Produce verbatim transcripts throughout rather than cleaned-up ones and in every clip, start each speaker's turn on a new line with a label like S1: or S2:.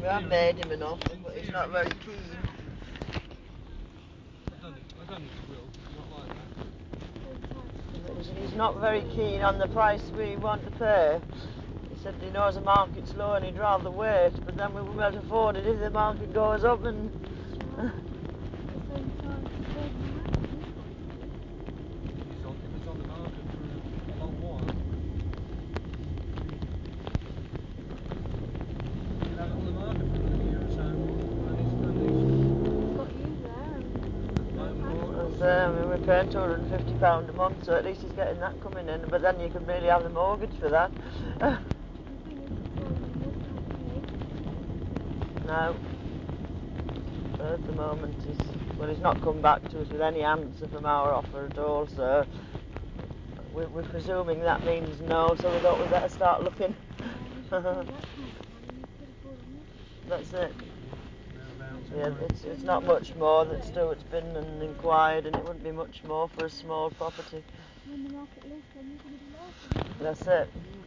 S1: We have made him an offer, but he's not very keen.
S2: I don't think, I don't think he will. He's not like that.
S1: He's, he's not very keen on the price we want to pay. He said he knows the market's low and he'd rather wait, but then we won't be able to afford it if the market goes up and...
S2: He's on, if it's on the market for a long while, he'll have it on the market for another year or so, and he's, and he's
S3: got you there.
S2: at the moment.
S1: So, I mean, we're paying two hundred and fifty pounds a month, so at least he's getting that coming in, but then you could really have the mortgage for that. No. At the moment, he's, well, he's not come back to us with any answer from our offer at all, so we're, we're presuming that means no, so we thought we'd better start looking. That's it. Yeah, it's, it's not much more that Stuart's been and inquired, and it wouldn't be much more for a small property.
S3: When the market lifts, then you're going to be laughing.
S1: That's it.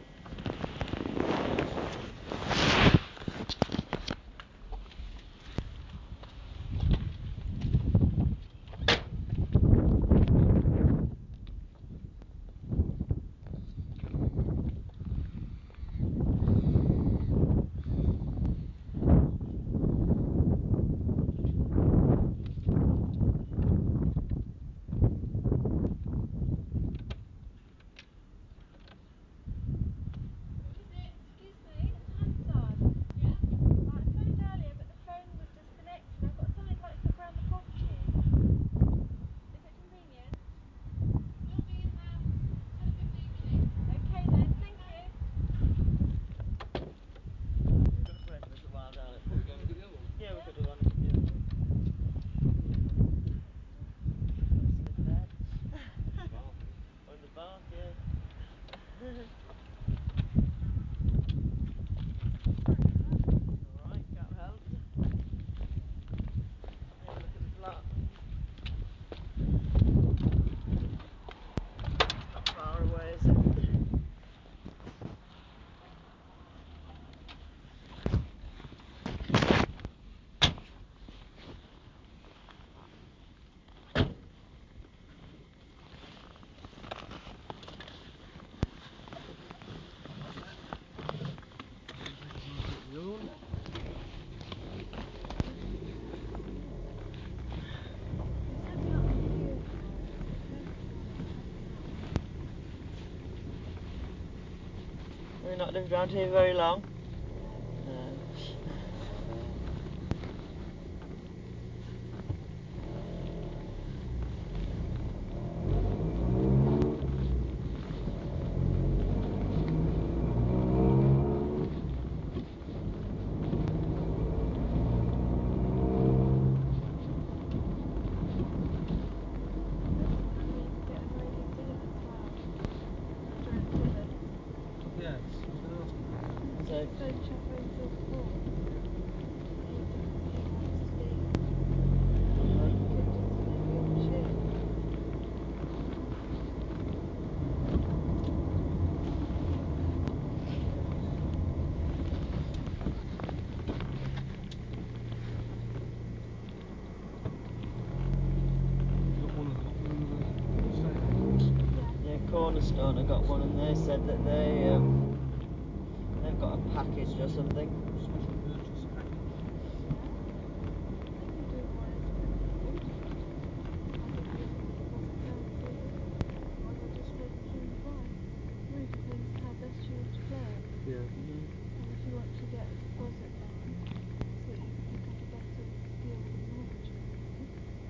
S1: We've not lived around here very long. Cornerstone, I got one, and they said that they um, they've got a package or something.
S3: Yeah. Mm-hmm. And if you want to get a deposit down, so you can pick up a better deal with the mortgage company.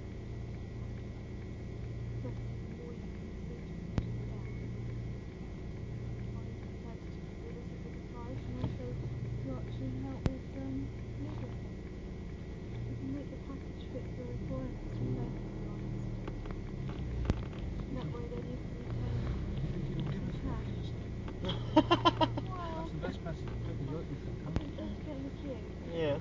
S3: So the more you can increase it down, or you can decide to give us a bigger price, and also you actually help with um, legal things. You can make the package fit your requirements from their price. And that way then you can retain some cash.
S2: That's the best passive job you got, you think, huh?
S3: Let's get in the queue.
S1: Yeah.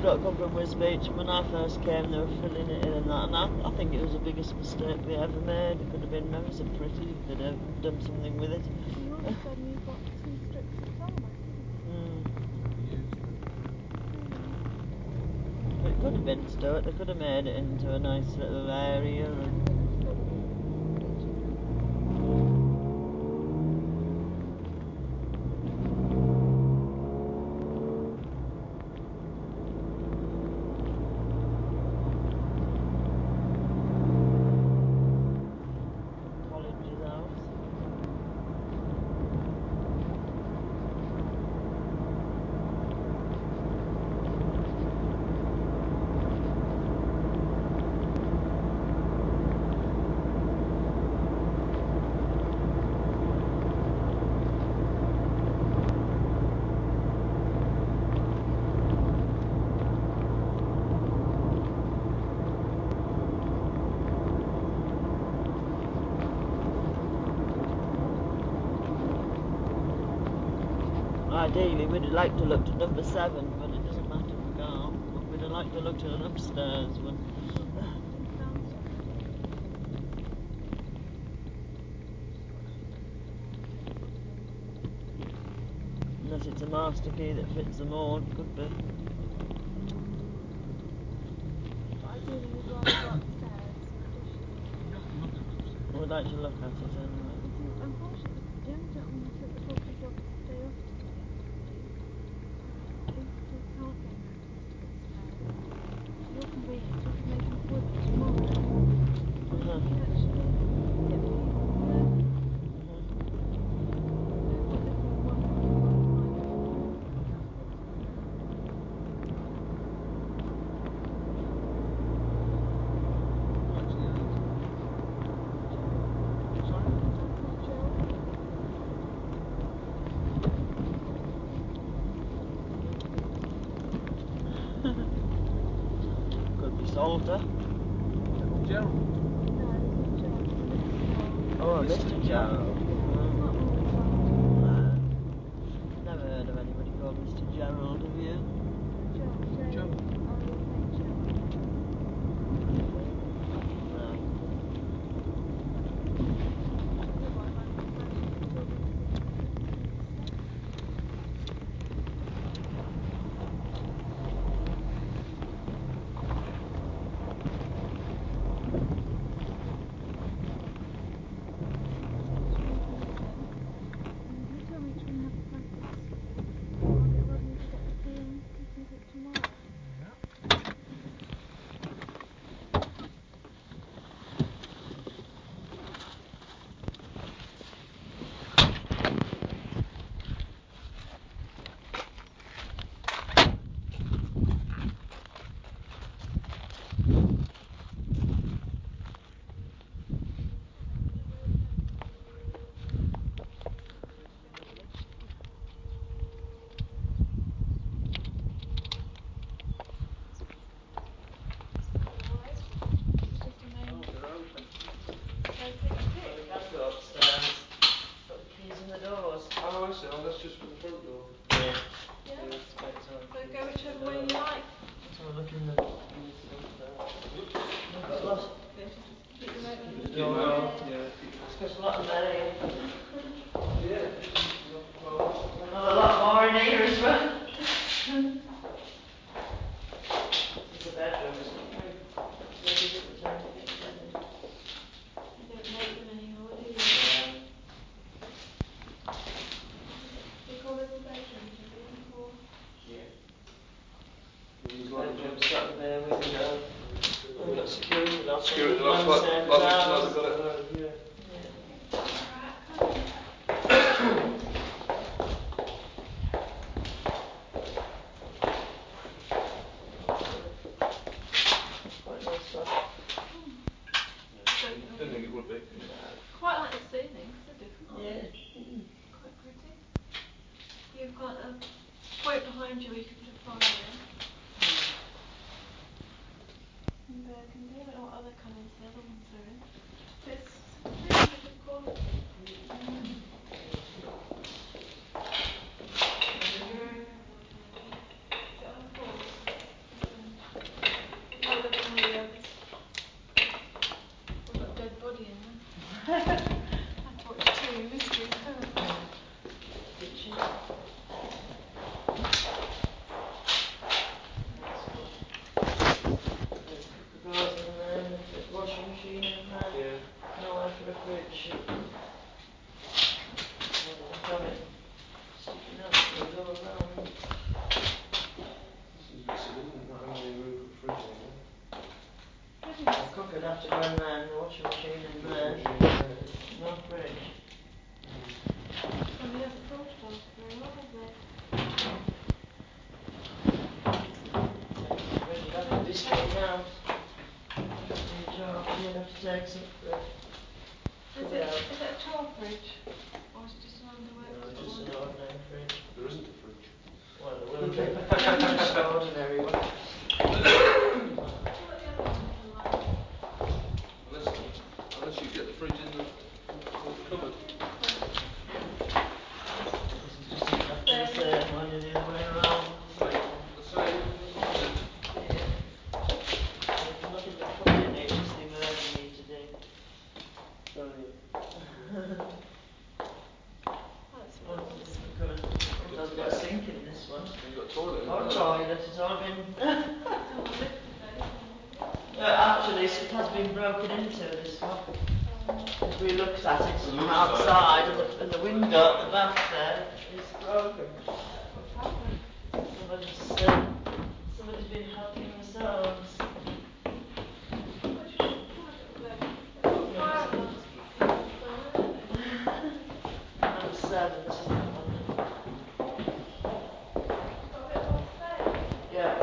S1: got come from Wisbech, and when I first came they were filling it in and that, and I, I think it was the biggest mistake they ever made. It could have been ever so pretty if they'd have done something with it.
S3: And all of a sudden you've got two strips of tarmac, haven't
S1: Mm.
S2: Used for
S1: But it could have been Stoke, they could have made it into a nice little area.
S3: you?
S1: And Collinge's house. Ideally, we'd like to look to number seven, but it doesn't matter if we can't. But we'd like to look to an upstairs one. Unless it's a master key that fits them all, it could be.
S3: But ideally you'd rather go upstairs.
S1: We'd like to look at it anyway.
S3: Unfortunately, Jim don't want to take the properties off to stay off today. He still can't get access to the stairs. For your convenience, we can make an appointment tomorrow. And
S1: Uh-huh.
S3: we can actually get the keys in there. We're looking at one point one five million.
S1: Could be Salter.
S2: Gerald.
S3: No, it's not Gerald, it's Mister Gerald.
S1: Oh, Mister Gerald.
S3: Yeah, it's not Uncle Gerald.
S1: No. Never heard of anybody called Mister Gerald, have you?
S3: Gerald, J
S2: Joe.
S3: O H L.
S1: No.
S3: Otherwise, I would imagine it's still going to be in the You tell me which one you have the preference for. I'll get Rodney to get the key and you can do it tomorrow. It's just a main.
S1: We can go upstairs. Put the keys in the doors.
S2: Oh, I see. Oh, that's just for the front door.
S1: Yeah.
S3: Yeah, that's fine.
S1: That's our
S3: So
S1: keys
S3: go
S1: in
S3: whichever
S1: the
S3: way you
S1: door.
S3: like.
S1: So we're looking at the keys stuff there. We've got lots.
S3: Okay, so just keep the note on
S1: Keep
S3: the
S1: the door off.
S2: Yeah.
S1: It's got a lot of there.
S2: Yeah. Well,
S1: We've got a lot more in here as well. It's a bedroom, isn't it? Maybe a bit time to get ready.
S3: You don't make them anymore, do you?
S1: Yeah.
S3: They call this a bedroom, do you? Or
S1: Yeah.
S2: there's like
S1: Bedroom, sat there, we can go. We've got security locks.
S2: Security
S1: on
S2: locks,
S1: the
S2: like-
S1: same
S2: like
S1: time.
S2: Richard has got it.
S1: Yeah.
S3: crack, can't you?
S1: Quite nice one.
S2: Didn't think it would be.
S3: Quite like the ceilings, they're different, aren't
S1: Yeah.
S3: they? Quite pretty. You've got a point behind you where you can put a fire in. In burgundy, I don't know what other colours the other ones are in. It's really good quality. Is it on the floor? body in them. I taught you two mysteries, haven't I?
S1: Kitchen. The cupboards in there, and the washing machine in there.
S4: Yeah.
S1: Nowhere for a fridge. I've got it sticking out the door around.
S4: This is a bit silly, isn't it? Not having any room for a fridge anymore.
S1: The cooker'd have to go in there and the washing machine in there.
S4: Washing machine in there.
S1: No fridge.
S3: Somebody hasn't thought about it very well, have they?
S1: Fridge would have to be taken out. Fridge out, you'd have to take some fridge.
S3: Is it, is it a tall fridge? Or is it just an underwear
S1: No,
S3: cupboard
S1: just
S3: one?
S1: an ordinary fridge.
S4: There isn't a fridge.
S1: Well, there will be. Just an ordinary one.
S3: What the other ones are like?
S4: Unless, unless you get the fridge in the, in the cupboard.
S1: This is just exactly the same one, the other way around.
S4: Same, the same as mine.
S1: Yeah. There's nothing to put in it, just the murder need to do.
S4: Oh yeah.
S3: That's
S1: Oh,
S3: what it
S1: it's got a, it has got a sink in this one.
S4: And you've got a toilet in
S1: Or a
S4: it.
S1: toilet, it's all been...
S3: Someone lifted those in, did
S1: Uh, actually, it has been broken into, this one. If we looked at it from outside, and the, and the window at the back there is broken.
S3: What's happened?
S1: Somebody's, uh, somebody's been helping themselves.
S3: Which one? Oh, little bed. Little fire alarms keep going off though, don't they?
S1: Number seven, this is that one.
S3: Got a bit more space.
S1: Yeah.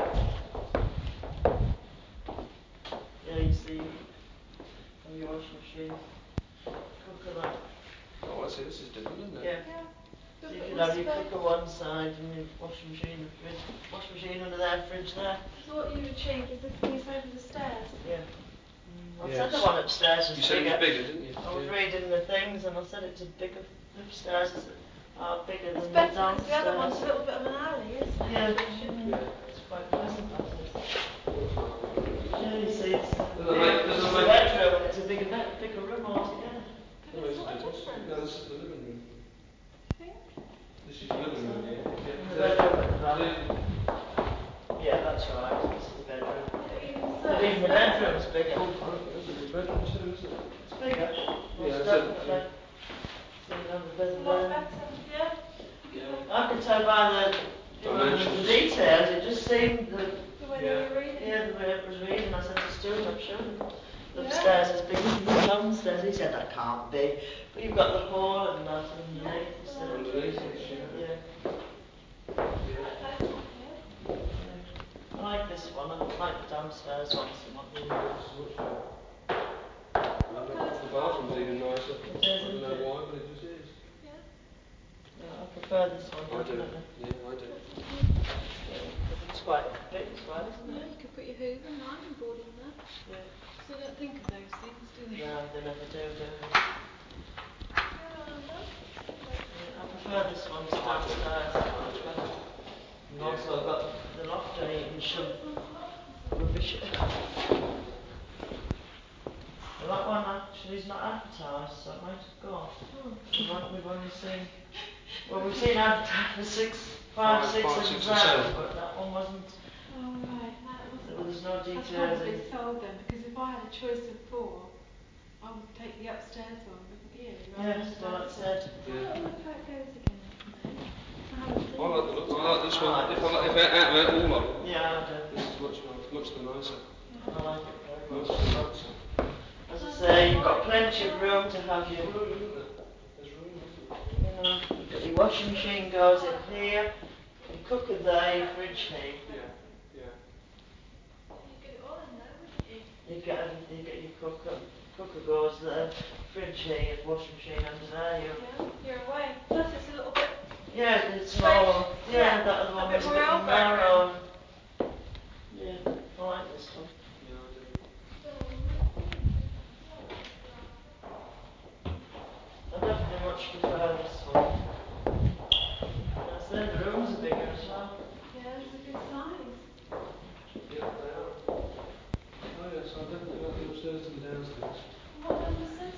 S1: Yeah, you see, from your washing machine, cooker that.
S4: Oh, I see. This is different, isn't it?
S1: Yeah.
S3: Yeah.
S1: So
S3: Got a
S1: you
S3: bit
S1: could
S3: more
S1: have your
S3: space.
S1: cooker one side and your washing machine and fridge, washing machine under there, fridge there.
S3: So what you've achieved is this piece over the stairs.
S1: Yeah. I
S4: Yes.
S1: said the one upstairs was
S4: You said
S1: bigger.
S4: it was bigger, didn't you?
S1: I was
S4: Yeah.
S1: reading the things and I said it's a bigger, upstairs is are bigger
S3: It's
S1: than the
S3: better
S1: downstairs.
S3: because the other one's a little bit of an alley, isn't it?
S1: Yeah.
S3: So it should-
S4: Yeah.
S1: It's quite pleasant, that is.
S4: Looks nice.
S1: Yeah, you see, it's, uh,
S4: Doesn't make-
S1: it's
S4: doesn't
S1: a
S4: make-
S1: bedroom and it's a bigger bed, bigger room altogether.
S3: But
S4: That
S3: it's
S4: makes a
S3: not a
S4: difference.
S3: difference.
S4: No, this is the living room.
S3: Think?
S4: This is the living room, yeah. Yeah.
S1: And the bedroom at the back.
S4: The-
S1: Yeah, that's right. This is the bedroom.
S3: Yeah, but even so,
S1: But even the
S3: it's better.
S1: bedroom's bigger.
S4: Oh, crikey, that's a big bedroom too, isn't it?
S1: It's bigger.
S4: Yeah,
S1: Most
S4: I said-
S1: definitely. So you have the bed
S3: A lot
S1: there.
S3: better, yeah?
S4: Yeah.
S1: I could tell by the,
S4: Dimensions.
S1: the details, it just seemed that,
S3: The way
S4: Yeah.
S3: they were reading.
S1: yeah, the way it was reading, I said to Stuart, I'm sure the
S3: Yeah.
S1: upstairs is bigger than the downstairs. He said that can't be. But you've got the hall and that underneath. He said,
S4: Underneath it, yeah.
S1: yeah,
S4: Yeah.
S3: That's not bad.
S1: yeah. I like this one. I like the downstairs one so much.
S4: Yeah, this is much better.
S3: What
S4: The,
S3: colour's
S4: the
S3: the
S4: bathroom's
S3: bathroom?
S4: even nicer.
S1: It is,
S4: I don't
S1: isn't
S4: know
S1: it?
S4: why, but it just is.
S3: Yeah.
S1: Yeah, I prefer this one,
S4: I do.
S1: definitely.
S4: Yeah, I do.
S3: Put some hoover.
S1: Yeah, because it's quite big as well, isn't
S3: Yeah,
S1: it?
S3: you could put your hoover and ironing board in there.
S1: Yeah.
S3: So they don't think of those things, do they?
S1: No, they never do, do they?
S3: Yeah, well done.
S1: Yeah, I prefer this one to downstairs. Much better. You've
S4: Yeah.
S1: also got the loft where you can shove
S3: This one's locked, is it?
S1: rubbish. Well, that one actually is not advertised, so it might have gone.
S3: Oh.
S1: We've only, we've only seen, well, we've seen advertised for six, five,
S4: Five,
S1: six,
S4: five,
S1: and
S4: six and
S1: seven,
S4: seven.
S1: but that one wasn't.
S3: Oh, right. No, it wasn't.
S1: There was no
S3: That's
S1: details
S3: probably
S1: in.
S3: sold then, because if I had a choice of four, I would take the upstairs one, wouldn't you? rather
S1: Yes,
S3: than
S1: well, that's
S3: downstairs.
S1: it.
S4: Yeah.
S3: Oh, look how it goes again. I haven't seen
S4: I like the
S3: this.
S4: look. I like this
S1: I
S4: one.
S1: like
S4: If
S1: this
S4: I like, if
S1: one.
S4: I out of all of them,
S1: Yeah, I do.
S4: this is much nicer, much the nicer.
S1: I like it very
S4: Much
S1: much.
S4: the nicer.
S1: As I say, you've got plenty of room to have your,
S4: There's room, isn't there? There's room, isn't there?
S1: you know, you've got your washing machine goes in here, your cooker there, your fridge here.
S4: Yeah, yeah.
S3: You'd get it all in there, wouldn't you?
S1: You get everything, you get your cooker, cooker goes there, fridge here, your washing machine under there, your,
S3: Yeah, you're away. Plus it's a little bit,
S1: yeah, it's small,
S3: Space.
S1: yeah,
S3: Yeah,
S1: that other
S3: a
S1: one
S3: bit
S1: was a
S3: more
S1: bit more
S3: elbow
S1: narrow.
S3: room.
S1: And, yeah, I like this one.
S4: Yeah, I do.
S1: I definitely much prefer this one. And I said the rooms are bigger as well.
S3: yeah, it's a good size.
S4: Yeah, they are. Oh yes, I definitely like the upstairs to the downstairs.
S3: And what number seven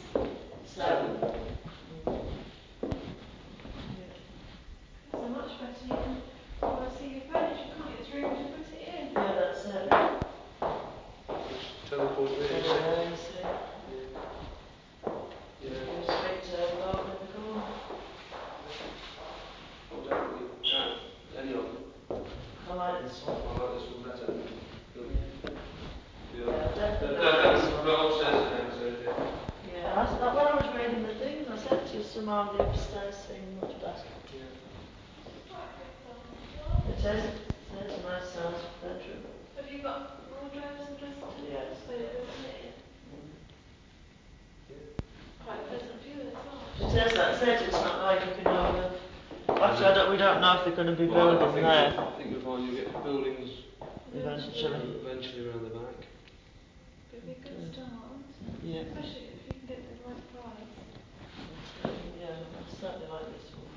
S1: somehow the upstairs seem much better.
S4: Yeah.
S3: This is quite a big size as well.
S1: It is. It is a nice size bedroom.
S3: Have you got wardrobes and dressing tables?
S1: Yes.
S3: So you're building it in.
S1: Mm.
S4: Yeah.
S3: Quite a pleasant view as well.
S1: It is, that's it. It's not like you can over. Actually, I don't, we don't know if they're going to be
S4: Well, I
S1: building
S4: think
S1: there
S4: you'll- I think you'll find you'll get buildings
S1: eventually.
S4: eventually around the back.
S3: It'd be a good start.
S1: Yeah.
S3: Especially if you can get the right price.
S1: Yeah, I certainly like this one.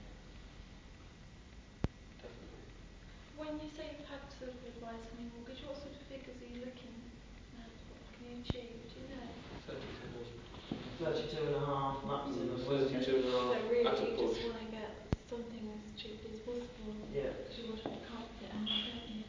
S4: Definitely.
S3: When you say you've had sort of advice on your mortgage, what sort of figures are you looking at? What can you achieve? Do you know?
S4: Thirty-two thousand.
S1: Thirty-two and a half maximum.
S4: Mm,
S1: wasn't it?
S4: Thirty-two and a half.
S3: So really
S4: at a
S3: you
S4: push.
S3: just want to get something as cheaply as possible.
S1: Yeah.
S3: Because you want to be confident, don't you?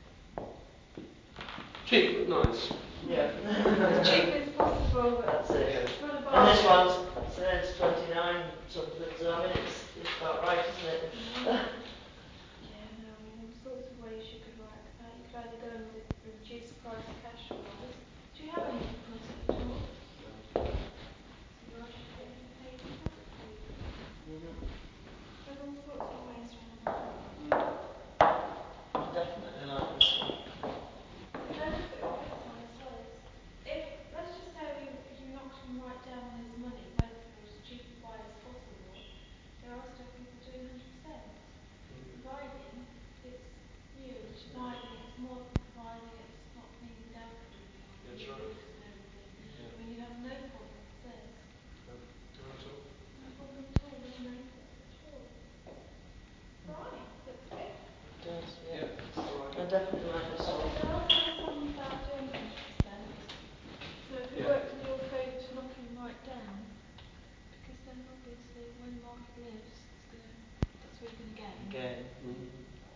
S4: Cheap but nice.
S1: Yeah.
S3: As cheap as possible, but
S1: That's it.
S4: Yeah.
S3: it's not a
S1: And this
S3: bargain.
S1: one's says twenty-nine something, so I mean it's it's about right, isn't it?
S3: Yeah, no, I mean, all sorts of ways you could work that. You could either go with a reduced price cash wise. Do you have any deposit at all?
S4: No.
S3: So you actually pay, you pay deposit for your property.
S1: Mhm.
S3: There's all sorts of ways around that.
S1: Definitely like this one.
S3: The benefit with this one as well is, if, let's just say you, you knocked him right down on his money, went for as cheap a buy as possible, there are still people doing one hundred percent.
S4: Mm.
S3: Providing it's new, providing it's modern, providing it's not been damp or anything, or
S4: That's
S3: new
S4: right.
S3: roofs and everything.
S4: Yeah.
S3: I mean, you have no problem with this.
S4: No. Not at all.
S3: No problem at all, no makeup at all. Right, looks good.
S1: It does, yeah.
S4: Yeah. I like
S1: I
S4: it.
S1: definitely like this one.
S3: There are still some about doing one hundred percent. So if it
S4: Yeah.
S3: works in your favour to knock him right down, because then obviously when the market lifts, it's gonna, that's where you're gonna gain.
S1: Again.
S4: Mm.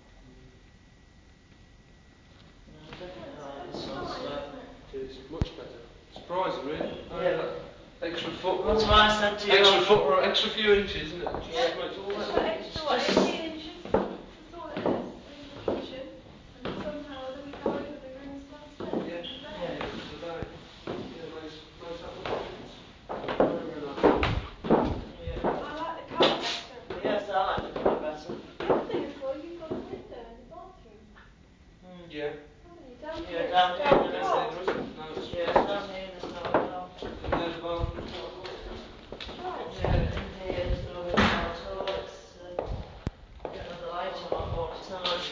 S1: No, I
S3: Yeah,
S1: definitely
S3: it's a
S1: like
S3: good
S1: this one.
S3: size,
S1: So.
S3: isn't it?
S4: It is much better. Surprising, really. Oh,
S1: Yeah.
S4: that extra foot.
S1: Well, that's
S4: or
S1: why I said to you.
S4: Extra foot or extra few inches, isn't it? Just
S3: Yeah,
S4: makes all
S3: just
S4: that
S3: that
S4: difference.
S3: extra, what,
S1: Just-
S3: eighteen inches? That's all it is, into the kitchen. And then somehow or other we go over the rooms downstairs
S4: Yeah.
S3: in the bay.
S1: Yeah.
S4: This is the bag. Yeah, it makes, makes that much difference. Very, very nice.
S1: Yeah.
S3: I like the colour better.
S1: Yes, I like the colour better.
S3: The other thing as well, you've got a window in the bathroom,
S1: Mm.
S4: Yeah.
S3: haven't you? Down
S1: Yeah,
S3: here,
S1: down
S3: it's
S1: here
S3: dark
S1: there
S4: No,
S3: dark.
S4: there isn't. No, it's
S1: Yeah,
S4: it's
S1: down
S4: just.
S1: here there's no window.
S4: And there's the bathroom quite well.
S3: Right.
S1: Yeah, in here there's no window at all. It's uh, getting the light on all the time.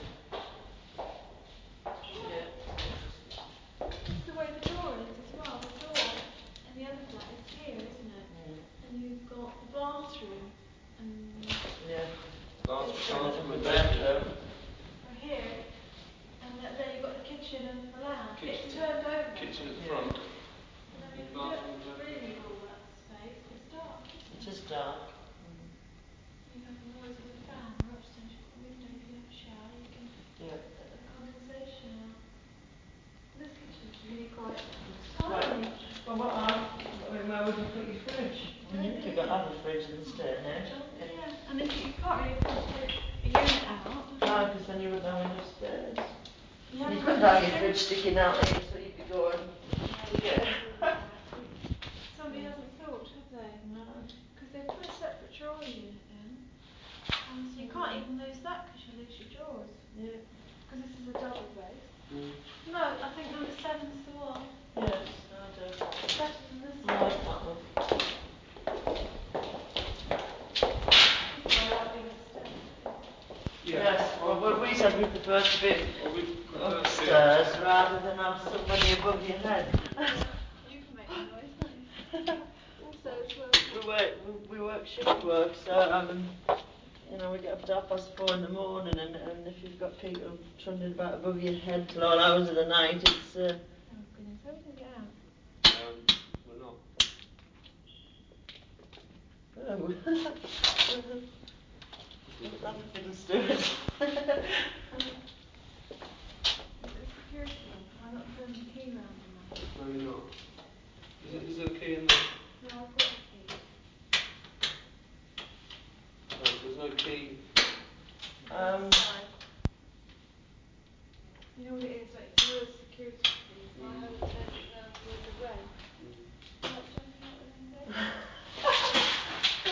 S1: Yeah.
S3: This is the way the door is as well. The door in the other flat is here, isn't it?
S1: Mm.
S3: And you've got the bathroom and
S1: Yeah.
S4: Bathroom,
S3: Bedroom.
S4: bathroom and
S1: Bedroom.
S4: bedroom.
S3: are here. And th- there you've got the kitchen and the lounge.
S4: Kitchen.
S3: It's turned over.
S4: Kitchen at the
S1: Yeah.
S4: front.
S3: But I mean, you
S4: Bathroom and
S3: don't
S4: bedroom.
S3: really need all that space. It's dark, isn't
S1: It
S3: it?
S1: is dark. Mm.
S3: You have a noise of a fan, or upstairs you've got a window. If you have a shower, you can
S1: Yeah.
S3: let the condensation out. This kitchen's really quite
S1: It's
S3: tiny.
S1: quite. Well, what I, I mean, where would you put your fridge?
S3: Don't
S1: You could
S3: really.
S1: have a fridge in the stair here.
S3: Yeah, and if you, you can't really afford to take a unit out.
S1: No, because then you wouldn't have enough stairs.
S3: You
S1: You
S3: haven't
S1: could
S3: got
S1: have
S3: any
S1: your fridge
S3: stairs.
S1: sticking out here, so you'd be going. Yeah.
S3: Somebody hasn't thought, have they?
S1: No.
S3: Because they put a separate drawer unit in. Um, so you can't even lose that because you lose your drawers.
S1: Yeah.
S3: Because this is a double base.
S4: Mm.
S3: No, I think number seven's the one.
S1: Yes, I do.
S3: It's better than this
S1: I
S3: one.
S1: like that one.
S3: You've got a lot bigger stairs, haven't you?
S4: Yeah.
S1: Yes, well, well, we said we prefer to be
S4: Well, we prefer to be
S1: upstairs
S4: upstairs.
S1: rather than have somebody above your head.
S3: Yeah, you can make the noise, can't you? Also as well.
S1: we work, we, we work shift work, so um, you know, we get up at half past four in the morning, and, and if you've got people trundling about above your head till all hours of the night, it's. Uh,
S3: Oh goodness, how are we going to get out?
S4: Um, we're not.
S1: oh. What's that for fiddle steward?
S3: Is it a security lock? Have I not turned the key round enough?
S4: No, you're not. Is, it, is there a key in there?
S3: No, I've got the key.
S4: No, there's no key.
S1: Um,
S3: You know what it is, like, it's a security key, so I
S4: Mm.
S3: haven't turned it round the other way.
S4: Mm.
S3: Like turning it the wrong way?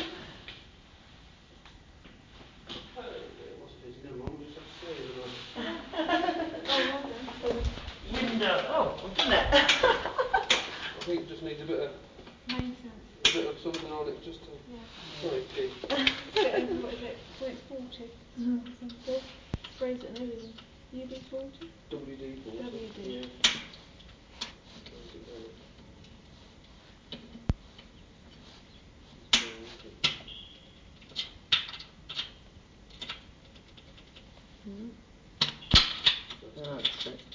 S4: just a
S3: Yeah.
S4: point key.
S3: Put it over, what is it? Point forty. Mm. Sprays it and everything. U B forty?
S4: W D forty.
S3: W D.
S4: Yeah. Sprays it there.
S1: Mm.
S4: That's
S1: That's it.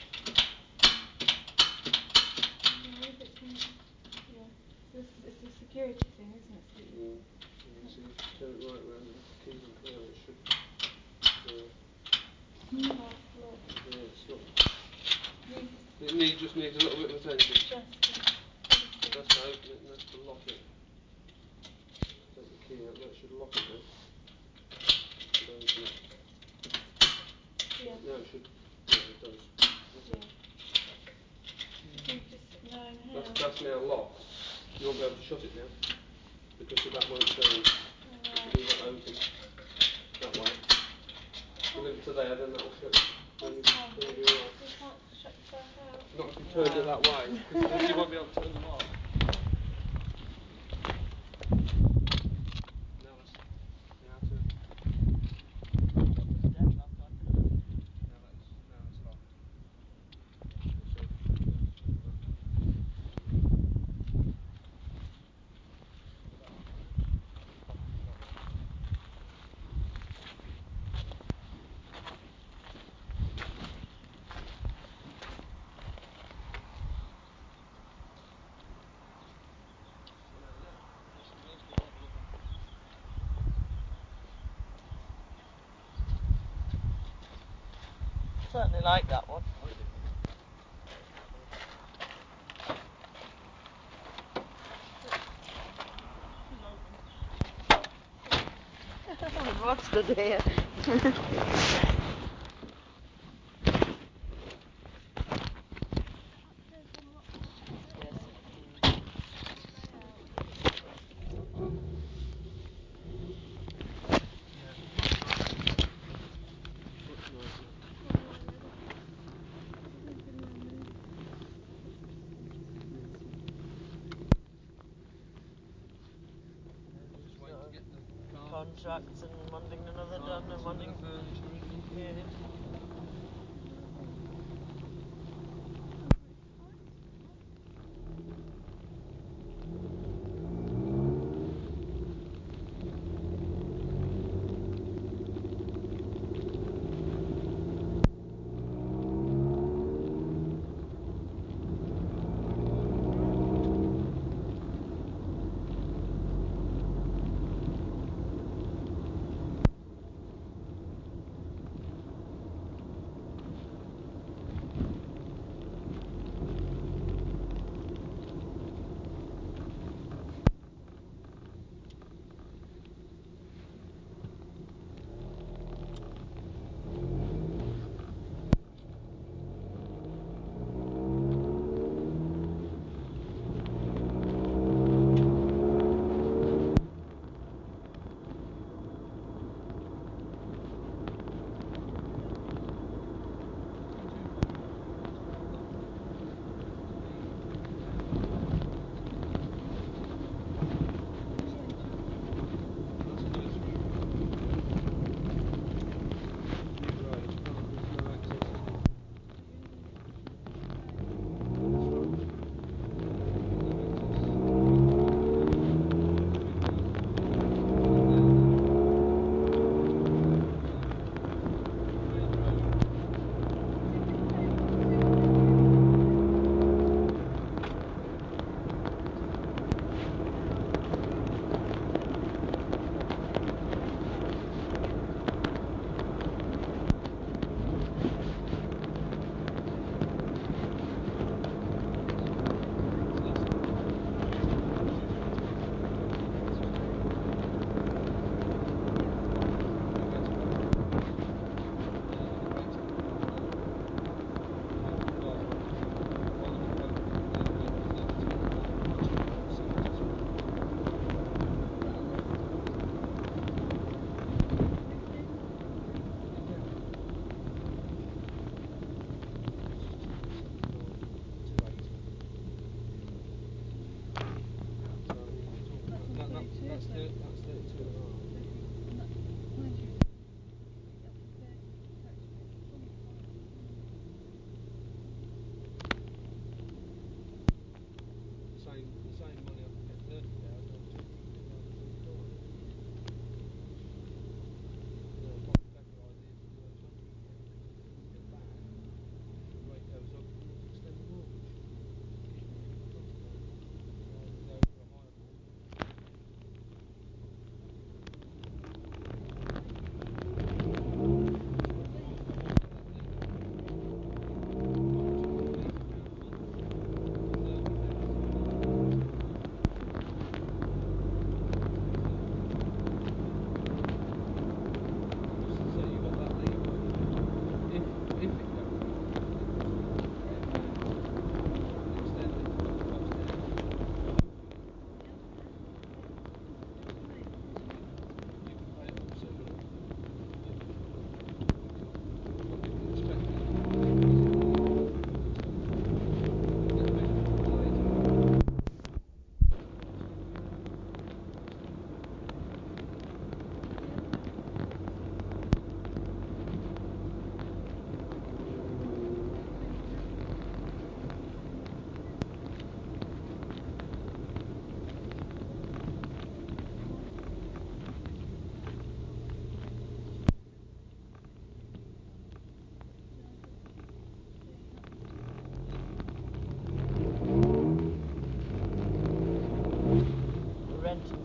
S3: Yeah, if it's one, yeah. So it's, it's a security thing, isn't it? So you,
S4: Mm. Yeah, so you turn it right round and the key will come out. It should. Uh,
S3: half lock.
S4: yeah, it's not.
S3: Needs
S4: It need, just needs a little bit of attention.
S3: just to,
S4: That's to open it and that's to lock it. Take the key out, that should lock it now. Should open it.
S3: yeah.
S4: No, it should. Yeah, it does. That's
S3: Yeah.
S4: it.
S3: I think just knowing how.
S4: That's, that's now locked. You won't be able to shut it now because of that won't turn.
S3: Alright.
S4: It'll not open that way. If you leave it to there, then that'll shut. Then you,
S3: That's
S4: then
S3: handy.
S4: you'll be alright.
S3: You can't shut yourself out.
S4: Not if you turn
S1: No.
S4: it that way, because you won't be able to turn the lock. Now it's, now to, now it's, now it's locked. So,
S1: Certainly like that one. What's the dear?
S4: much nicer. Just wait to get the carpets
S1: Contracts and wanting another done
S4: carpets
S1: and
S4: and
S1: wanting.
S4: the furniture in.
S1: Yeah.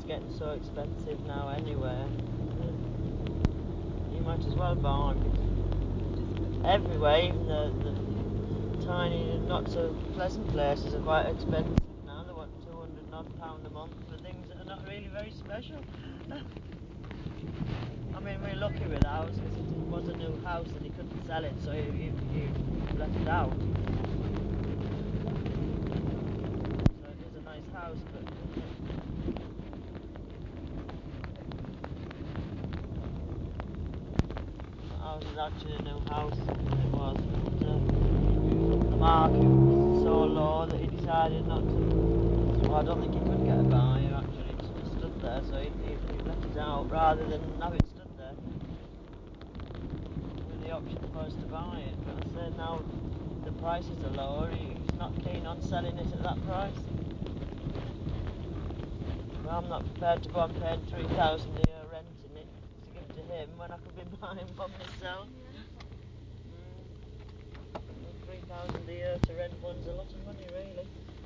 S1: everything's getting so expensive now anyway. You might as well buy because everywhere, even the, the tiny and not so pleasant places are quite expensive now. They want two hundred and odd pound a month for things that are not really very special. I mean, we're lucky with ours because it was a new house and he couldn't sell it, so he, he, he let it out. So it is a nice house, but ours is actually a new house. It was, but uh, the market was so low that he decided not to. Well, I don't think he could get a buyer actually. It just stood there, so he, he, he let it out rather than have it stood there with the option for us to buy it. But I said now the prices are lower. He, he's not keen on selling it at that price. Well, I'm not prepared to go and pay three thousand a year renting it to give it to him when I could be buying one myself. Mm. Three thousand a year to rent one's a lot of money, really.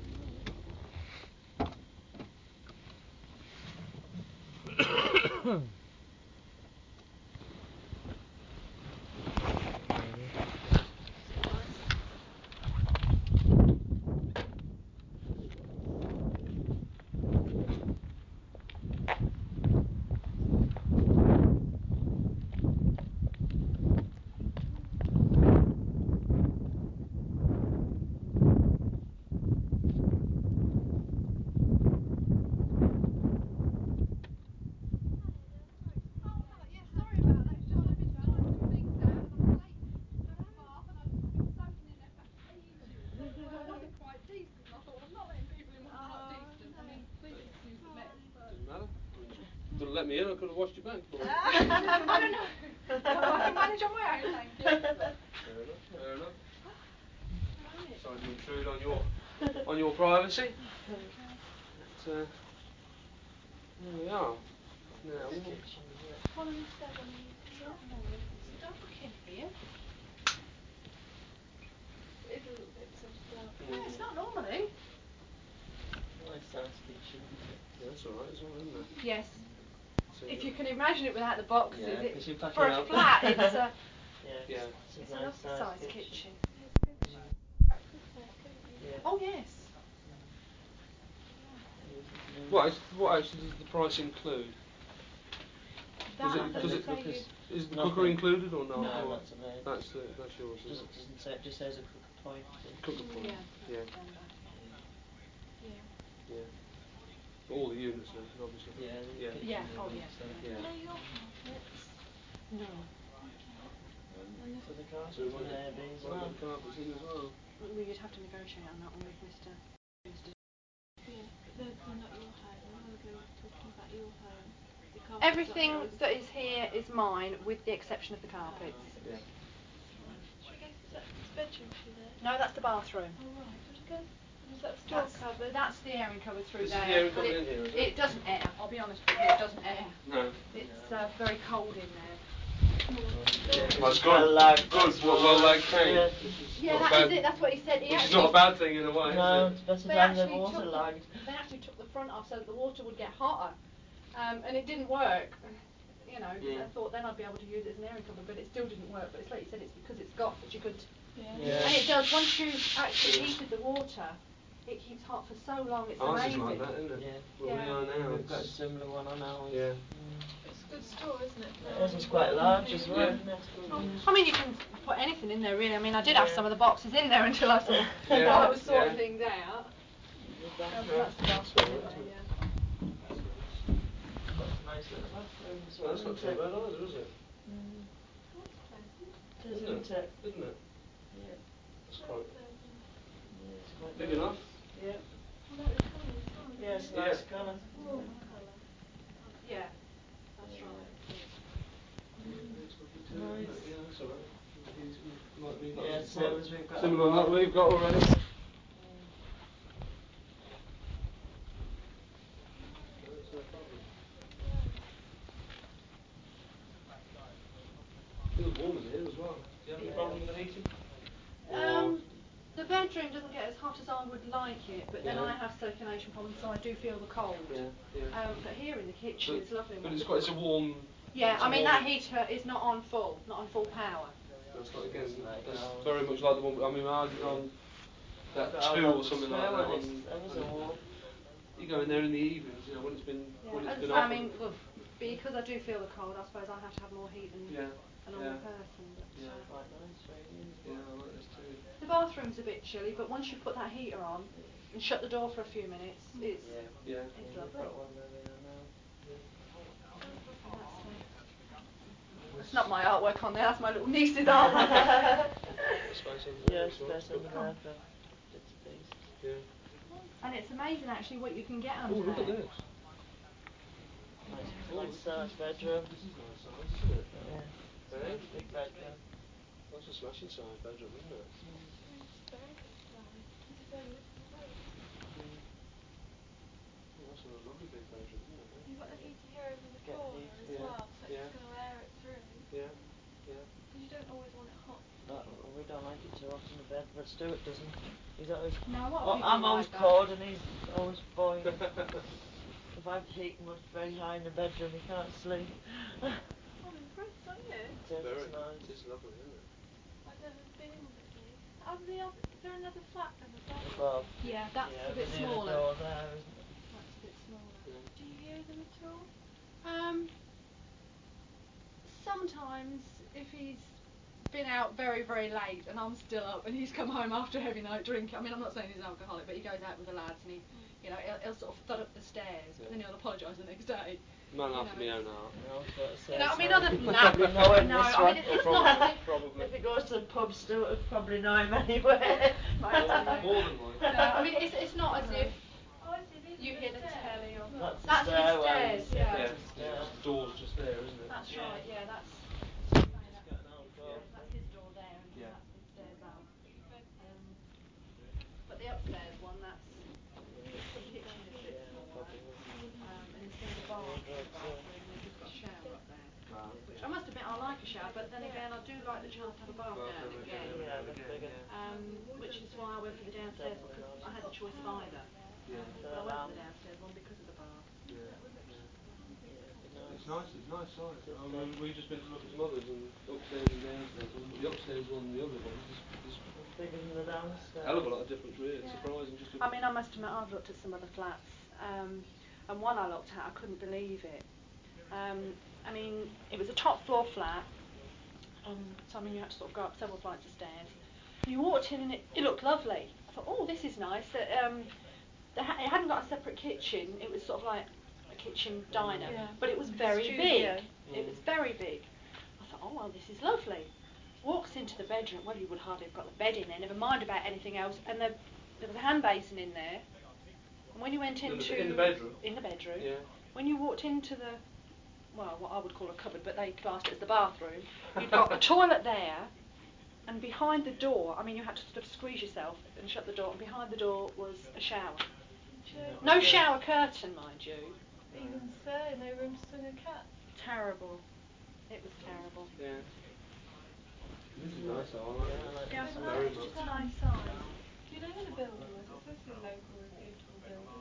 S4: Didn't let me in, I could have washed your back.
S5: I don't know. I can manage on my own, thank you.
S4: Fair enough, fair enough.
S5: Right.
S4: Sorry to intrude on your on your privacy. But, uh, there we are. Now,
S3: One of the seven is
S5: Not long, it's dark in here.
S3: It is a little bit so dark.
S5: Yeah, it's not normally.
S1: Nice size kitchen.
S4: yeah, that's alright, it's alright, isn't it?
S5: Yes.
S4: So
S5: If you can imagine it without the boxes,
S1: Yeah,
S5: it,
S1: 'cause you're packing
S5: for a
S1: up.
S5: flat, it's a,
S1: Yeah,
S4: Yeah.
S1: it's,
S5: it's
S1: a
S5: a
S1: nice
S5: lovely
S1: size
S5: size
S1: kitchen.
S5: kitchen.
S3: Yeah, it's good. Good size, couldn't you?
S1: Yeah.
S5: Oh yes.
S4: What, is, what actually does the price include?
S5: That,
S4: Is it,
S5: does
S4: does
S5: it
S4: it,
S5: say you?
S4: is, is the
S1: Nothing.
S4: cooker included or not?
S1: No,
S4: or
S1: that's a lady.
S4: That's, the, that's yours,
S1: It
S4: is
S1: doesn't,
S4: it?
S1: doesn't say, it just says a cooker point.
S4: Cooker point.
S5: Yeah.
S4: Yeah.
S5: Standard.
S3: Yeah.
S4: Yeah. But all the units and everything, obviously.
S1: Yeah, the
S4: Yeah.
S1: kitchen
S5: Yeah, oh
S1: unit,
S5: yeah.
S1: so
S4: Yeah.
S3: Are they your carpets?
S5: No.
S1: um, for the carpets
S4: So
S1: and
S4: we've
S1: air
S4: got,
S1: bees as
S4: got
S1: well.
S4: the carpets in as well.
S5: We would have to negotiate on that one with Mister Mister
S3: Yeah, but they're, they're not your home. When I go talking about your home, the carpets
S5: Everything
S3: are yours.
S5: that is here is mine, with the exception of the carpets.
S4: Yeah.
S3: Should we go to that bedroom through there?
S5: No, that's the bathroom.
S3: Oh right, should we go? Was that store
S5: That's,
S3: cupboard?
S5: that's the airing cupboard through
S4: This is
S5: there.
S4: the airing
S5: but
S4: cupboard
S5: it,
S4: in here, is it?
S5: it doesn't air. I'll be honest with you, it doesn't air.
S4: No.
S5: It's uh, very cold in there.
S4: That's good.
S1: Well, like,
S4: good.
S1: that's
S4: Well, well, like
S1: nice,
S4: paint.
S1: yeah.
S4: Which is
S5: Yeah,
S4: not
S5: that
S4: bad,
S5: is it. That's what he said. He
S4: Which is
S5: actually,
S4: not a bad thing in a way,
S1: No,
S4: is
S1: it's better
S5: they
S1: than the
S5: actually
S1: water
S5: took
S1: lagged.
S5: they actually took the front off so that the water would get hotter, um, and it didn't work. You know,
S4: Mm.
S5: I thought then I'd be able to use it as an airing cupboard, but it still didn't work. But it's like you said, it's because it's got such a good.
S3: Yeah.
S1: Yeah.
S5: And it does. Once you've actually heated the water, it keeps hot for so long. It's
S4: Ours
S5: amazing.
S4: is like that, isn't it?
S1: Yeah.
S4: Where we
S5: Yeah.
S4: are now.
S1: We've got a
S4: it's-
S1: similar one on ours.
S4: Yeah.
S3: It's a good store, isn't it?
S1: It is, it's quite large as well,
S4: Yeah.
S1: isn't it?
S5: I mean, you can put anything in there, really. I mean, I did have
S1: Yeah.
S5: some of the boxes in there until I sort of
S4: Yeah.
S5: while I was sorting
S4: Yeah.
S5: things out.
S1: The
S5: Um,
S1: bathroom.
S5: that's the bathroom in there, yeah.
S1: Got a nice little bathroom as
S4: So
S1: well,
S4: that's not
S1: isn't
S4: too
S1: it?
S4: bad either, is it?
S1: Mm.
S3: That's pleasant.
S1: It is,
S4: Isn't
S1: isn't it?
S4: Isn't it?
S1: Yeah.
S4: It's
S3: Very
S4: quite
S3: pleasant.
S1: Yeah, it's quite
S4: big
S1: nice.
S4: enough.
S1: Yeah.
S3: I like the colour as well.
S1: Yeah, it's a
S4: Yeah.
S1: nice colour.
S3: Warm colour.
S5: Yeah, that's
S1: Yeah.
S5: right.
S4: Yeah, it's lovely too, isn't it?
S1: Nice.
S4: Yeah, that's alright. Heating like we've got.
S1: Yeah,
S4: as-
S1: same as we've got.
S4: Similar like we've got already. That's no problem. Feels warm in here as well. Do you have any
S5: Yeah.
S4: problem with the heating?
S5: Um, the bedroom bathroom doesn't get as hot as I would like it, but then
S4: Yeah.
S5: I have circulation problems, so I do feel the cold.
S4: Yeah, yeah.
S5: Um, but here in the kitchen,
S4: But-
S5: it's lovely. and
S4: But
S5: what
S4: it's
S5: the-
S4: quite, it's a warm.
S5: Yeah,
S4: it's
S5: I
S4: a
S5: mean
S4: warm-
S5: that heater is not on full, not on full power.
S4: That's like again,
S1: Like
S4: that's
S1: ours.
S4: very much like the one. I mean, ours is on that
S1: I've got
S4: two
S1: ours
S4: or
S1: on
S4: something
S1: two
S4: like that.
S1: and it's
S4: On,
S1: ever so
S4: and
S1: warm.
S4: you go in there in the evenings, you know, when it's been when
S5: Yeah,
S4: it's
S5: as
S4: been
S5: I
S4: off.
S5: mean, well, because I do feel the cold, I suppose I have to have more heat than
S4: Yeah.
S5: a normal
S4: Yeah.
S5: person. But,
S4: Yeah.
S5: uh,
S1: Quite nice, really, isn't
S4: Yeah,
S1: it?
S4: I like this too.
S5: the bathroom's a bit chilly, but once you put that heater on and shut the door for a few minutes, it's
S1: Yeah.
S4: Yeah.
S5: it's
S1: We've
S5: lovely.
S1: got one there, I know.
S5: And that's, uh, it's not my artwork on there, that's my little niece's artwork.
S4: Space under there.
S1: Yeah,
S4: it's nice,
S1: space
S4: but-
S1: under there for bits and pieces.
S4: Yeah.
S5: And it's amazing actually what you can get
S4: Oh,
S5: under
S4: look at
S5: there.
S4: this.
S1: Nice,
S4: Oh,
S1: nice
S4: this
S1: sized
S4: is-
S1: bedroom.
S4: This is nice size, isn't it?
S1: Yeah.
S4: Eh?
S1: Nice big bedroom.
S4: That's a smashing size bedroom, isn't it?
S3: It's very good size. It's a very little room.
S4: Mm. Oh, that's a lovely big bedroom, isn't it?
S3: You've got the heater here over the
S1: Get
S3: corner
S1: heat.
S3: as
S4: Yeah.
S3: well, so it's
S4: Yeah.
S3: just going to air it through.
S4: Yeah. Yeah.
S3: Because you don't always want it hot.
S1: That, we don't like it too hot in the bed, but Stuart doesn't. He's always.
S5: No, a lot of
S1: Oh,
S5: people
S1: I'm
S5: like
S1: always
S5: that.
S1: cold and he's always boiling. If I've heat much very high in the bedroom, he can't sleep.
S3: I'm impressed, aren't you?
S1: It is,
S4: Very.
S1: it's nice.
S4: It is lovely, isn't it?
S3: I've never been with these. Are the other, is there another flat then above?
S1: Above.
S5: Yeah, that's
S1: Yeah,
S5: a bit
S1: over near the
S5: smaller.
S1: door there, isn't it?
S5: That's a bit smaller.
S4: Yeah.
S3: Do you hear them at all?
S5: Um, sometimes if he's been out very, very late and I'm still up and he's come home after a heavy night drinking, I mean, I'm not saying he's an alcoholic, but he goes out with the lads and he, you know, he'll, he'll sort of thud up the stairs, but then he'll apologise the next day.
S4: Man
S5: You
S4: after
S5: know,
S4: me own
S5: it's-
S4: art.
S1: I always thought to say
S5: You know, I
S1: it's
S5: mean,
S1: not-
S5: other than
S1: you
S5: that,
S1: probably know him
S5: no,
S1: this
S5: I
S1: one.
S5: mean, it's
S4: Probably.
S5: not.
S4: Probably.
S1: If he goes to the pub, Stuart would probably know him anyway.
S4: More, more than like.
S5: No, I mean, it's it's not as if
S3: Oh, I see. These
S5: you
S3: are
S5: hear the
S3: stairs.
S5: telly or.
S1: That's the
S5: That's his
S1: stairwell,
S5: stairs,
S1: you see,
S5: yeah.
S4: Yeah.
S1: that's his
S4: Yeah.
S1: stairs.
S4: The door's just there, isn't it?
S5: That's
S1: Yeah.
S5: right, yeah, that's.
S1: He's got an old door.
S5: That's, that's his door there, and
S4: Yeah.
S5: that's the stairs out.
S3: Bed here.
S5: Um, but the upstairs one, that's the kitchen is a bit
S1: Yeah,
S5: smaller,
S1: probably.
S5: um, and instead of a bath in the bathroom, they've just got a shower up there.
S4: Ah,
S5: Which
S4: yeah.
S5: I must admit, I like a shower, but then again, I do like the chance to have a bath
S4: Well,
S5: now and
S4: then
S5: again.
S4: every
S1: Yeah,
S4: now and
S1: that's
S4: again,
S1: bigger.
S4: yeah.
S5: Um, which is why I went for the downstairs one, because I had the choice of either.
S4: Yeah.
S5: But I went for the downstairs one because of the bath.
S4: Yeah. Yeah.
S1: Yeah, it'd be
S4: It's
S1: nice.
S4: nice, it's nice size.
S1: Just,
S4: I
S1: uh,
S4: mean, we've just been to look at some others and upstairs and downstairs ones, but the upstairs one and the other ones is, is
S1: It's bigger than the downstairs.
S4: a hell of a lot of difference really. It's
S5: Yeah.
S4: surprising just to
S5: I mean, I must admit, I've looked at some other flats, um, and one I looked at, I couldn't believe it. Um, I mean, it was a top floor flat, um, so I mean, you had to sort of go up several flights of stairs. You walked in and it, it looked lovely. I thought, oh, this is nice. That um, they ha- it hadn't got a separate kitchen. It was sort of like a kitchen diner,
S3: Yeah.
S5: but it was very
S3: Studio.
S5: big. It was very big. I thought, oh well, this is lovely. Walks into the bedroom. Well, you would hardly have got the bed in there. Never mind about anything else. And the, there was a hand basin in there. And when you went
S4: In the-
S5: into
S4: in the bedroom?
S5: in the bedroom,
S4: Yeah.
S5: when you walked into the well, what I would call a cupboard, but they classed it as the bathroom. You've got a toilet there, and behind the door, I mean, you had to sort of squeeze yourself and shut the door. And behind the door was a shower. No shower curtain, mind you.
S3: Even so, no room to swing a cat.
S5: Terrible. It was terrible.
S4: Yeah. This is nice, I like
S1: Yeah, I
S4: this.
S1: like
S3: Yeah,
S1: this
S3: but
S1: one.
S4: Very
S3: it's
S4: much.
S3: just a nice size. Do you know who the builder was? It's supposed to be a local, reputable builder.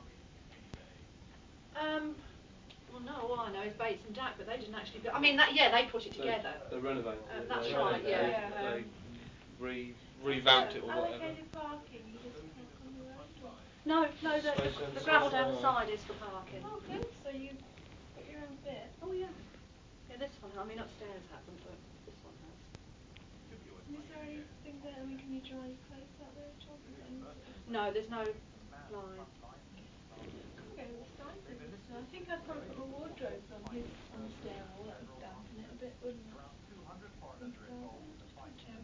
S5: Um, well, no, all I know is Bates and Dack, but they didn't actually. Bu- I mean, that, yeah, they put it
S4: They,
S5: together.
S4: they renovated
S5: Um,
S4: it.
S5: that's
S4: they,
S5: right,
S4: they,
S5: yeah,
S4: They,
S5: um,
S4: they re, revamped it or whatever.
S3: Allocated parking, you just park on the road or?
S5: No, no, the,
S4: Space
S5: the,
S4: on
S5: the
S4: the
S5: gravel
S4: side.
S5: down the side is for parking.
S3: Oh, good. So you've got your own bit.
S5: Oh yeah. Yeah, this one. I mean, upstairs hasn't, but this one has.
S3: And is there anything there? I mean, can you dry your clothes out there at all? Is there any sort of...
S5: No, there's no line.
S3: Can't go with the stifling. So I think I'd probably put my wardrobes on his on the stair wall. That would dampen it a bit, wouldn't it? Think about it. Could you?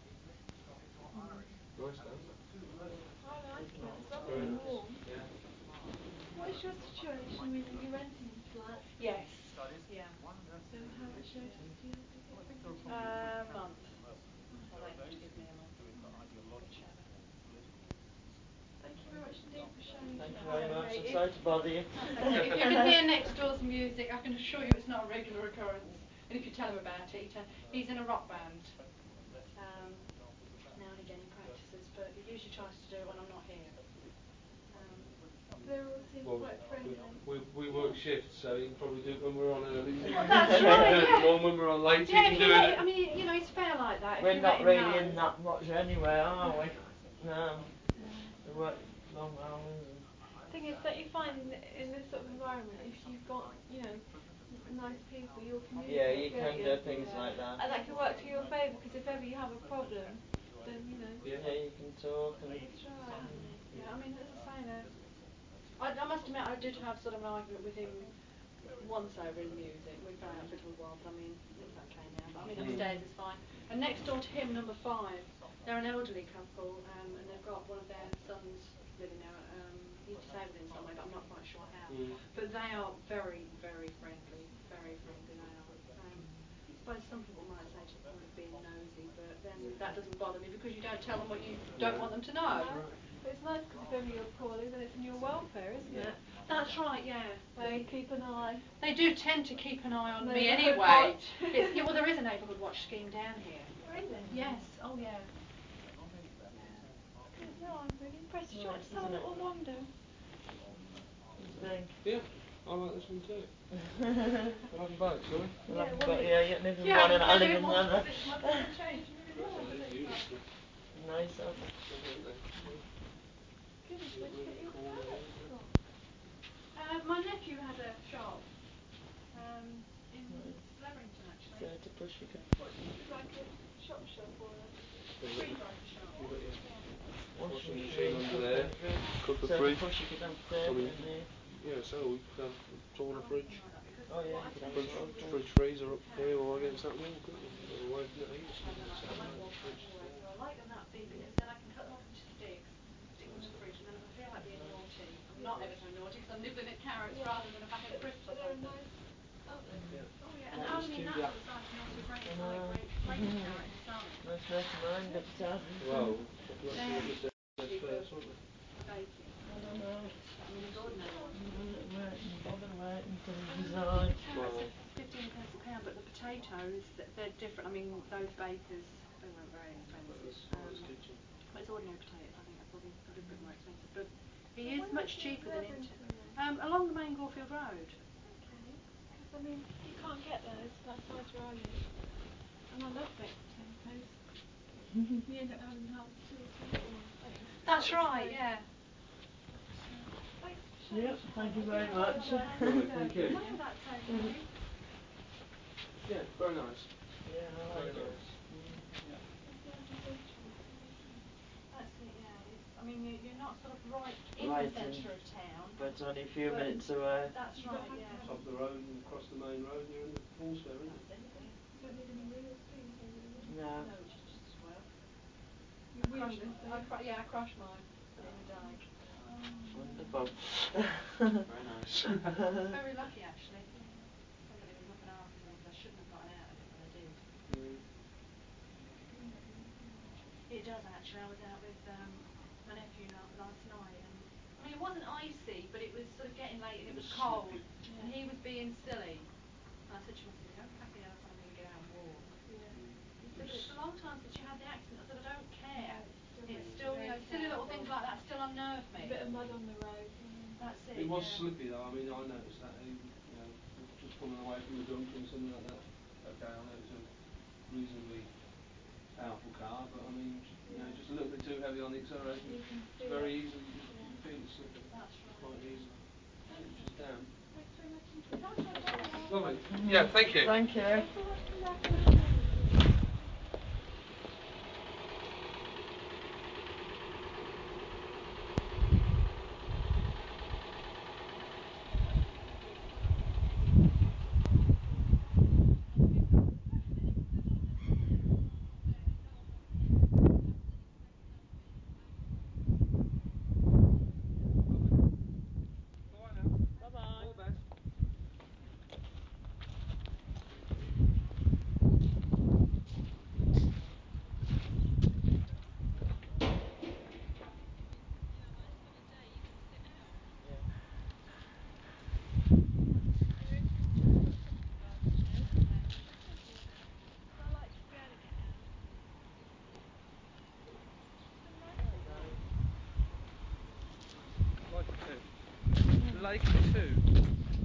S4: Nice down there.
S3: I like it. It's lovely
S4: Very
S3: and
S4: nice.
S3: warm.
S4: Yeah.
S3: What is your situation? I mean, are you renting this flat?
S5: Yes. Yeah.
S3: So how much notice do you have to give them?
S5: A month. Well, they have to give me a month. Whichever.
S3: Thank you very much indeed for showing
S1: Thank
S3: us.
S1: you very much.
S5: Okay,
S1: I'm
S5: if-
S1: sorry to bother you.
S5: Okay, if you can hear next door's music, I can assure you it's not a regular occurrence. And if you tell him about it, he tell, he's in a rock band. Um, now and again he practices, but he usually tries to do it when I'm not here. Um,
S3: They all seem
S4: Well,
S3: quite friendly.
S4: we, we work shifts, so you can probably do it when we're on early.
S5: Well, that's right, yeah.
S4: Or when we're on late,
S5: yeah,
S4: you
S5: if
S4: can
S5: you
S4: do
S5: let,
S4: it.
S5: I mean, you know, it's fair like that. If
S1: We're
S5: you
S1: not
S5: let him
S1: really
S5: know.
S1: in that much anyway, are we? No. We work long hours. And
S3: Thing is that you find in, in this sort of environment, if you've got, you know, n- nice people, you'll communicate.
S1: yeah, you
S3: can't
S1: can
S3: you?
S1: do things like that.
S3: And that can work to your favour, because if ever you have a problem, then, you know.
S4: Yeah.
S1: Yeah, you can talk and.
S3: That's right.
S5: Yeah, I mean, as I say, no. I, I must admit, I did have sort of an argument with him once over his music. We've been out for a little while, but I mean, it's okay now. But I mean,
S4: Mm.
S5: upstairs is fine. And next door to him, number five, they're an elderly couple, um, and they've got one of their sons living there. Um, he's disabled in some way, but I'm not quite sure how.
S4: Mm.
S5: But they are very, very friendly. Very friendly they are. Um, I suppose some people might say to the point of being nosy, but then that doesn't bother me because you don't tell them what you don't want them to know.
S3: No. But it's nice because if ever you're poorly, then it's in your welfare, isn't
S1: Yeah.
S3: it?
S5: That's right, yeah.
S3: They
S5: They
S3: keep an eye.
S5: they do tend to keep an eye on me
S3: Neighbourhood
S5: anyway.
S3: watch.
S5: It's, yeah, well, there is a neighbourhood watch scheme down here.
S3: Really?
S5: Yes. Oh, yeah.
S3: Good, no, I'm really impressed. Did you want
S1: Nice,
S3: to tell a
S1: isn't it?
S3: little rondo?
S1: What do you think?
S4: Yeah, I like this one too.
S1: We'll
S4: We'll have them both, shall we?
S1: have
S3: Yeah,
S1: them
S3: well,
S1: both,
S3: it-
S1: yeah, you live in
S5: Yeah,
S1: one and I
S5: they
S1: live
S5: do
S1: in the
S5: want
S1: other.
S5: this month and they change really well,
S4: That's
S5: don't they?
S4: beautiful.
S1: Nice, aren't they?
S4: Aren't they?
S3: Goodness, where'd you get your
S4: Corner here,
S3: parrots
S4: isn't it?
S3: from?
S5: Uh, my nephew has a shop um, in
S1: Right.
S5: Leverington, actually.
S1: thirty push you can.
S3: What, like a shop shop or a...
S5: Screenwriter shop.
S4: You've got your
S3: Yeah.
S4: washing machine under there. Cook a
S1: thirty
S4: fridge.
S1: push you could have
S4: I
S1: thirty
S4: mean,
S1: in there.
S4: yeah, so we could have a sauna
S5: Oh,
S4: fridge.
S5: like that, because
S1: Oh yeah,
S5: what I
S1: you could have
S5: tend
S4: Fridge,
S5: to do
S1: a
S5: with
S4: fridge freezer up
S5: the
S4: here or
S5: parrots,
S4: against
S5: um,
S4: that wall, couldn't you? Or away from that heat,
S5: have them
S4: so
S5: like a one wall front
S4: fridge
S5: anyway,
S4: there.
S5: so I like them that big because then I can cut them up into sticks, stick them in the fridge, and then if I feel like being naughty, I'm not ever so naughty because I'm nibbling at carrots
S3: Yeah.
S5: rather than a packet of crisps or
S3: But they're
S5: something.
S3: nice, aren't they?
S4: Yeah.
S5: Oh yeah, and
S1: That
S5: I
S1: was
S5: mean
S1: too
S5: that
S1: black.
S5: sort of size can also grate
S1: I
S5: like
S1: know.
S5: grate, grate a carrot in its own.
S1: Nice make of mine, but uh,
S4: Well, let's see
S5: They're
S4: what this does
S5: actually for,
S4: first, won't we?
S5: for baking.
S1: I don't know.
S5: I mean these ordinary ones.
S1: Waiting, bother waiting until you
S5: Um,
S1: decide.
S5: the carrots are fifteen pence a pound, but the potatoes th- they're different. I mean those bakers they weren't very expensive.
S4: That's
S5: Um,
S4: Father's kitchen.
S5: But it's ordinary potatoes, I think they're probably a little bit more expensive. But
S3: So
S5: he is
S3: where
S5: much
S3: is
S5: cheaper than in...
S3: Leverington then?
S5: Um, along the main Gorfield Road.
S3: Okay. Because, I mean, you can't get those that side where I live. And I love baked potatoes. We end up having like two or three little ones. Anyway,
S5: That's
S3: not
S5: right,
S3: today.
S5: yeah.
S3: Thanks for showing
S1: Yep,
S3: us.
S1: thank you
S3: I
S1: very
S3: didn't realise
S1: much.
S3: that I
S4: Right,
S3: knew
S4: thank
S3: that.
S4: you.
S5: No, that's okay.
S4: Yeah, very nice.
S1: Yeah, I
S4: Very
S1: like it.
S4: nice.
S3: It's nice and central too, isn't it?
S5: That's it, yeah. It's, I mean, you, you're not sort of right in
S1: Right
S5: the
S1: in.
S5: centre of town.
S1: But it's only a few
S5: But
S1: minutes away.
S5: That's
S3: You
S5: right,
S3: don't have
S5: yeah.
S3: to have
S4: Top of the road and across the main road, and you're in the Falls there, isn't
S5: That's
S4: it?
S5: it, yeah.
S3: You don't need any wheels, do you? Or wheels?
S1: No.
S5: No, it's just, just swell.
S3: You
S5: I crushed,
S3: wheelless, do
S5: I
S3: you?
S5: cru- yeah, I crushed mine. Put it in the dike.
S1: Wonderful.
S4: Very nice.
S5: Very lucky, actually. Somebody was looking after me because I shouldn't have gotten out of it, but I did.
S4: Mm.
S5: It does actually. I was out with um, my nephew la- last night, and I mean it wasn't icy, but it was sort of getting late and it,
S4: It
S5: was
S4: was
S5: cold,
S4: slippy.
S5: and he was being silly. And I said to him, I said, "Don't pack the house. I'm going to get out and walk."
S3: Yeah.
S5: He said, "But it's a long time since you had the accident." I said, "I don't care.
S3: No,
S5: It's still, you know, silly little things like that still unnerve
S3: A
S5: me."
S3: bit of mud on the road. Mm.
S5: That's it.
S4: It was
S5: yeah.
S4: slippy though. I mean, I noticed that. He, you know, just pulling away from the dump and something like that. Okay, I know it's a reasonably powerful car, but I mean, just, you know,
S3: Yeah.
S4: just a little bit too heavy on the accelerator.
S3: You can
S4: It's
S3: feel
S4: very
S3: it.
S4: easily, you,
S3: Yeah.
S4: you can feel it slipping
S5: That's right.
S4: quite easily. It's just damp.
S3: Thanks very much indeed. That's okay.
S4: Lovely. Yeah, thank you.
S1: Thank you.
S3: Thanks for watching back and have a lovely day.
S4: Bye bye now.
S1: Bye bye.
S4: All the best.
S2: lake at two.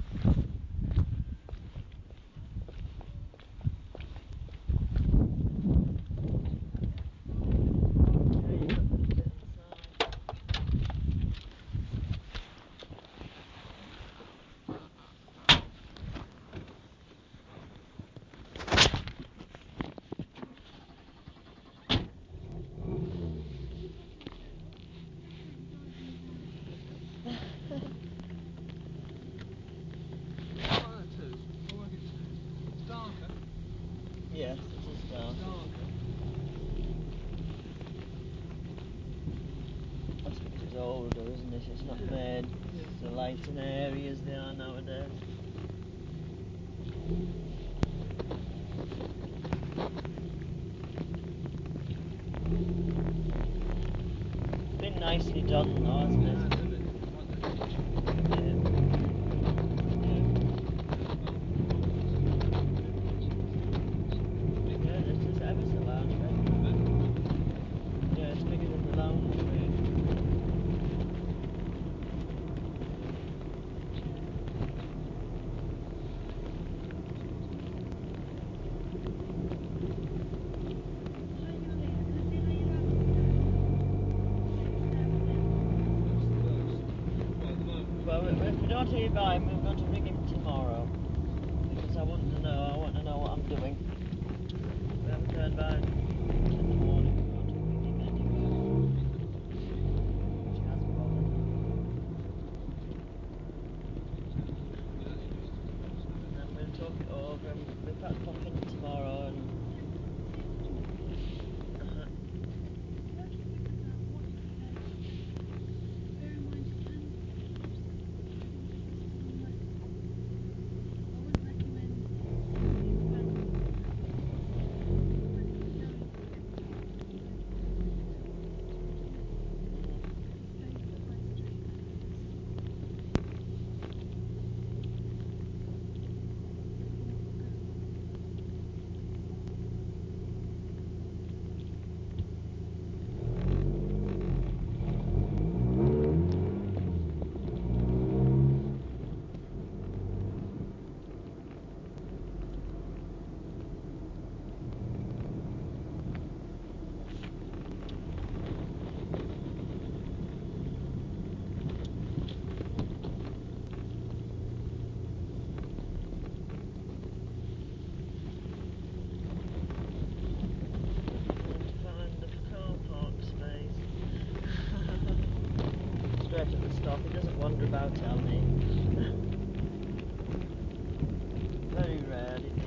S1: Yes, it is dark. I suppose it's older, isn't it? It's not made so light and airy as they are nowadays. It's been nicely done though, hasn't it? Well, if we don't hear by him, we're going to ring him tomorrow. Because I want to know, I want to know what I'm doing. We haven't heard by him in the morning, we're going to ring him anyway. Which hasn't bothered. And then we'll talk it over and we'll perhaps pop in tomorrow and... Uh-huh. Straight at the stop, he doesn't wander about, tell me. Very rarely.